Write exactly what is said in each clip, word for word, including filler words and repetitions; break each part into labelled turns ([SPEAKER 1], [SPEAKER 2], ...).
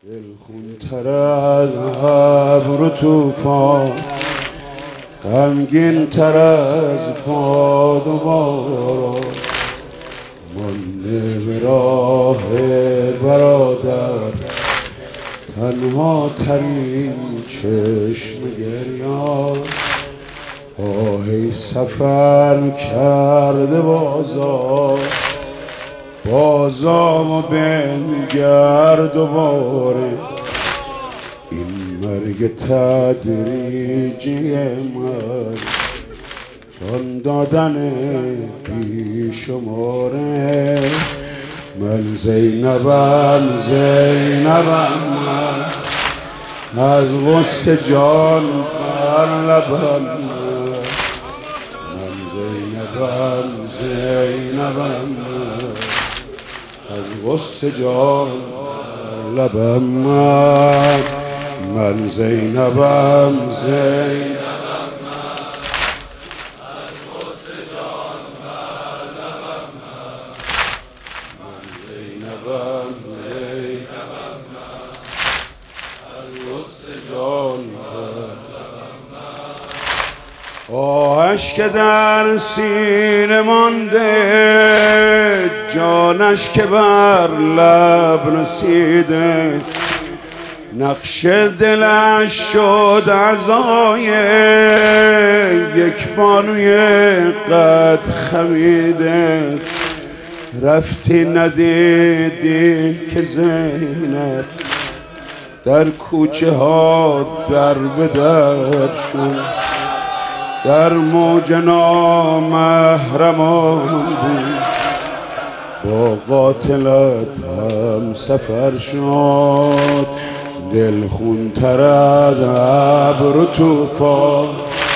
[SPEAKER 1] دلخونتر از ابر و طوفان، غمگین تر از باد و باران، مانده به راه برادر، تنها ترین چشم گریان. آهی سفر کرده بازار، بازامو بنگر دوباره. این مرگ تدریجی من، جان دادن بی شماره. من زینبم زینبم من، از غصه جان بر لبم من. من زینبم زینبم من، از غصه جان بر لبم من. من زینبم زینبم آهش که در سینه مانده، جانش که بر لب رسیده. نقش دلش شد عزای یک بانوی قد خمیده. رفتی ندیدی که زینب در کوچه ها در به در شد. در موج نامحرمان بود، با قاتلت هم سفر شد. دلخونتر از ابر و طوفان،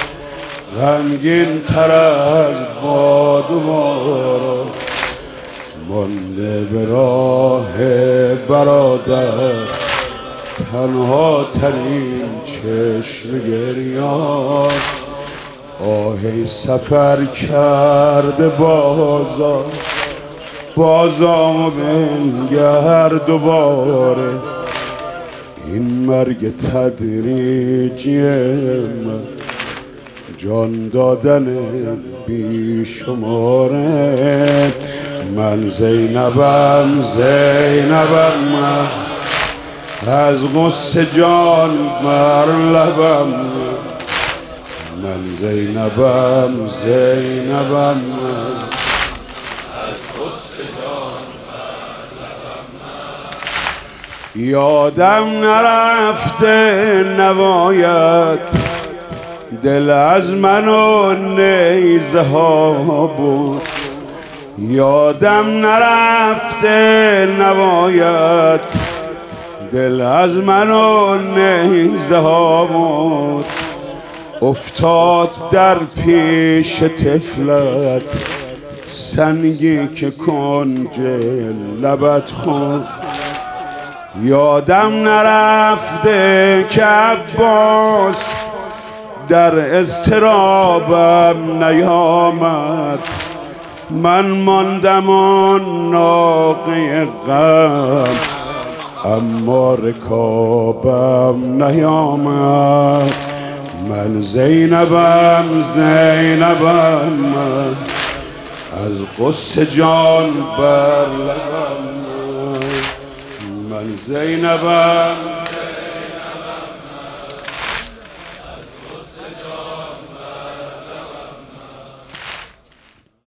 [SPEAKER 1] غمگین تر از باد و باران، مانده به راه برادر، تنها ترین چشم گریان. آهی سفر کرده بازار، بازامو بنگر دوباره. این مرگ تدریجی من، جان دادن بی شماره. من زینبم زینبم من، از غصه جان بر لبم من. من زینبم زینبم من، از غصه جان بر لبم من. یادم نرفته نوایت، دل از من و نیزه ها بود. یادم نرفته نوایت، دل از من و نیزه ها بود. افتاد در پیش طفلت، سنگی که کنج لبت خورد. یادم نرفته که عباس در اضطرابم نیامد. من ماندم و ناقه غم، اما رکابم نیامد. من زینبم زینبم من، از غصه جان بر لبم من. من زینبم زینبم من، از غصه جان